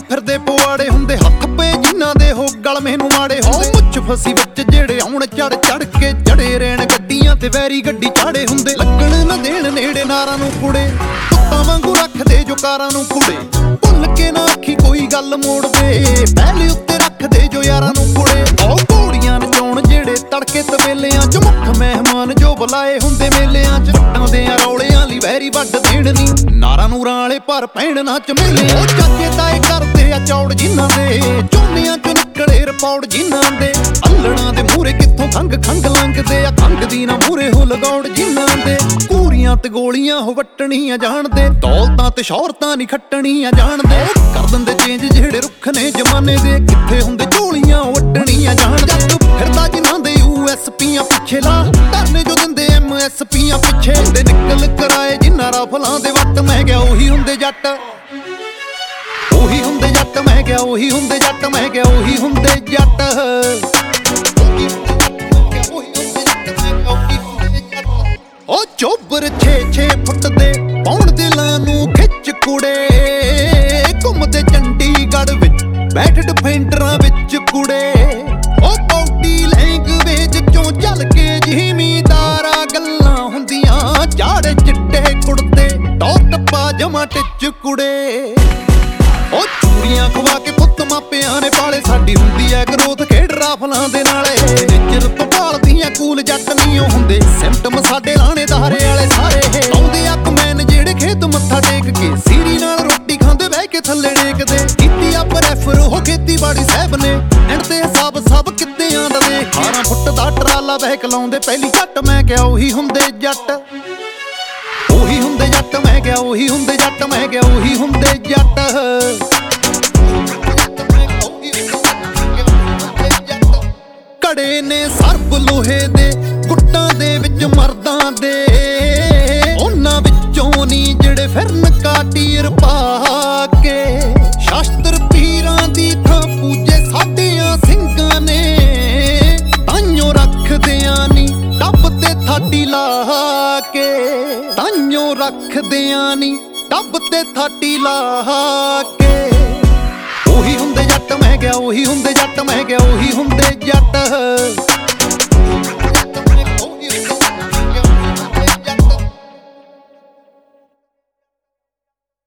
ਫਿਰਦੇ ਪਵਾੜੇ ਹੁੰਦੇ, ਹੱਥ ਪਏ ਜਿਨ੍ਹਾਂ ਦੇ ਹੋ ਗਲ ਮੈਨੂੰ ਮਾੜੇ ਹੁੰਦੇ। ਮੁੱਛ ਫਸੀ ਵਿੱਚ ਜਿਹੜੇ ਆਉਣ ਚੜ ਚੜ ਕੇ ਜੜੇ ਰਹਿਣ ਗੱਡੀਆਂ ਤੇ ਵੈਰੀ ਗੱਡੀ ਚਾੜੇ ਹੁੰਦੇ। ਲੱਗਣ ਨਾ ਦੇਣ ਨੇੜੇ ਨਾਰਾਂ ਨੂੰ ਕੁੜੇ, ਕੁੱਤਾਂ ਵਾਂਗੂ ਰੱਖਦੇ ਜੋ ਕਾਰਾਂ ਨੂੰ ਕੁੜੇ। ਭੁੱਲ ਕੇ ਨਾ ਆਖੀ ਕੋਈ ਗੱਲ ਮੋੜਦੇ, ਪਹਿਲੇ ਉੱਤੇ ਰੱਖਦੇ ਜੋ ਯਾਰਾਂ ਨੂੰ ਕੁੜੇ। ਉਹ ਘੋੜੀਆਂ ਨਚਾਉਣ ਜਿਹੜੇ ਤੜਕੇ ਤਵੇਲਿਆਂ ਚ, ਮੁੱਖ ਮਹਿਮਾਨ ਜੋ ਬੁਲਾਏ ਹੁੰਦੇ ਮੇਲਿਆਂ ਚ। ਵੱਟਾਂ ਦੇ ਰੌਲਿਆਂ ਲਈ ਵੈਰੀ ਵੱਢ ਦੇਣ ਨੀ, ਨਾਰਾਂ ਨੂਰਾਂ ਵਾਲੇ ਪਰ ਪੈਣ ਨਾ ਚਮੇਲੇ। ਉਹ ਚਾਚੇ ਤਾਏ ਕਰਦੇ ਆ ਚੌੜ ਜਿਨ੍ਹਾਂ ਦੇ, ਝੋਨਿਆਂ ਚ ਨਿਕਲੇ ਰਿਪੌੜ ਜਿਨ੍ਹਾਂ ਦੇ। ਅੱਲੜਾਂ ਦੇ ਮੂਹਰੇ ਕਿੱਥੋਂ ਖੰਗ ਖੰਗ ਲੰਘਦੇ ਆ, ਖੰਗ ਦੀ ਨਾ ਮੂਹਰੇ ਹੋ ਲਗੌੜ ਜਿਨ੍ਹਾਂ ਦੇ। ਘੂਰੀਆਂ ਤੇ ਗੋਲੀਆਂ ਹੋ ਵੱਟਣੀਆਂ ਜਾਣਦੇ, ਦੌਲਤਾਂ ਤੇ ਸ਼ੌਹਰਤਾਂ ਨਹੀਂ ਖੱਟਣੀਆਂ ਜਾਣਦੇ। ਕਰ ਦਿੰਦੇ ਚੇਂਜ ਜਿਹੜੇ ਰੁੱਖ ਨੇ ਜ਼ਮਾਨੇ ਦੇ, ਕਿੱਥੇ ਹੁੰਦੇ ਝੋਲੀਆਂ ਵੱਟਣੀਆਂ ਜਾਣਦੇ। ਫਿਰਦਾ ਜਿਨ੍ਹਾਂ ਦੇ USPਆਂ ਪਿੱਛੇ ਲਾ, ਧਰਨੇ ਜੋ ਦਿੰਦੇ MSPਆਂ ਪਿੱਛੇ ਹੁੰਦੇ। ਨਿਕਲ ਕਰਾਏ ਜਿਨ੍ਹਾਂ ਰਾਫਲਾਂ ਦੇ ਵੱਟ, ਮੈਂ ਕਿਹਾ ਉਹੀ ਹੁੰਦੇ ਜੱਟ, ਉਹੀ ਹੁੰਦੇ ਜੱਟ। ਮੈਂ ਕਿਹਾ ਉਹੀ ਹੁੰਦੇ ਜੱਟ, ਮੈਂ ਕਿਹਾ ਉਹੀ ਹੁੰਦੇ ਜੱਟ। ਉਹ ਚੋਬਰ 6-6 ਫੁੱਟ ਦੇ ਪੌਣ ਦਿਲਾਂ ਨੂੰ ਖਿੱਚ ਕੁੜੇ, ਘੁੰਮਦੇ ਚੰਡੀਗੜ੍ਹ ਵਿੱਚ ਬੈਠ ਡਿਫੈਂਡਰਾਂ ਵਿੱਚ ਕੁੜੇ। ਉਹ ਬੌਡੀ ਲੈਂਗਵੇਜ ਚੋਂ ਚੱਲ ਕੇ ਜ਼ਿਮੀਂਦਾਰਾ ਗੱਲਾਂ ਹੁੰਦੀਆਂ, ਚਾੜੇ ਚਿੱਟੇ ਕੁੜਤੇ ਟੌਰ ਟੱਪਾ ਜਮਾ ਟਿੱਚ ਕੁੜੇ। ਉਹ ਚੂੜੀਆਂ ਖਵਾ ਕੇ ਪੁੱਤ ਮਾਪਿਆਂ ਨੇ ਪਾਲੇ, ਸਾਡੀ ਹੁੰਦੀ ਐ ਗਰੋਥ ਖੇਡ ਰਾਫਲਾਂ ਦੇ ਨਾਲੇ। ਨਿੱਜਰ ਤੋਂ ਭਾਲਦੀਆਂ ਕੂਲ ਜੱਟ ਨਹੀਂ ਉਹ ਹੁੰਦੇ, ਸਿਮਟਮ ਸਾਡੇ ਲਾਣੇਦਾਰੇ ਵਾਲੇ ਸਾਰੇ। ਆਉਂਦੇ ਆ ਕਮੈਨ ਜਿਹੜੇ ਖੇਤ ਮੱਥਾ ਟੇਕ ਕੇ, ਸੀਰੀ ਨਾਲ ਰੋਟੀ ਖਾਂਦੇ ਬਹਿ ਕੇ ਥੱਲੇ ਡੇਕਦੇ। ਕੀਤੀ ਆ ਪ੍ਰੈਫਰ ਉਹ ਖੇਤੀਬਾੜੀ ਸਾਹਿਬ ਨੇ, ਐਂਡ ਤੇ ਹਿਸਾਬ ਸਭ ਕਿੱਤਿਆਂ ਦਾ ਦੇ। 18 ਫੁੱਟ ਦਾ ਟਰਾਲਾ ਬਹਿਕ ਲਾਉਂਦੇ ਪਹਿਲੀ ਝੱਟ, ਮੈਂ ਕਿਹਾ ਉਹੀ ਹੁੰਦੇ ਜੱਟ, ਉਹੀ ਹੁੰਦੇ ਜੱਟ। ਮੈਂ ਕਿਹਾ ਉਹੀ ਹੁੰਦੇ ਜੱਟ, ਮੈਂ ਕਿਹਾ ਉਹੀ ਹੁੰਦੇ ਜੱਟ। ਕੜੇ ਨੇ ਸਰਬ ਲੋਹੇ ਦੇ ਗੁੱਟਾਂ ਦੇ ਵਿੱਚ ਮਰਦਾਂ ਦੇ, ਉਹਨਾਂ ਵਿੱਚੋਂ ਨੀ ਜਿਹੜੇ ਫਿਰਨ ਕਾਟੀਰ ਪਾ ਕੇ। ਸ਼ਾਸਤਰ ਪੀਰਾਂ ਦੀ ਥਾਂ ਪੂਜੇ ਸਾਡਿਆਂ ਸਿੰਘਾਂ ਨੇ, ਤਾਈਓ ਰੱਖਦਿਆਂ ਨੀ ਟੱਬ ਤੇ ਥਾਟੀ ਲਾ ਕੇ। ਤਾਈਓ ਰੱਖਦਿਆਂ ਨੀ ਟੱਬ ਤੇ ਥਾਟੀ ਲਾ ਕੇ। ਉਹੀ ਹੁੰਦੇ ਜੱਟ, ਮੈਂ ਕਿਹਾ ਉਹੀ ਹੁੰਦੇ ਜੱਟ, ਮੈਂ ਕਿਹਾ ਉਹੀ ਹੁੰਦੇ ਜੱਟ।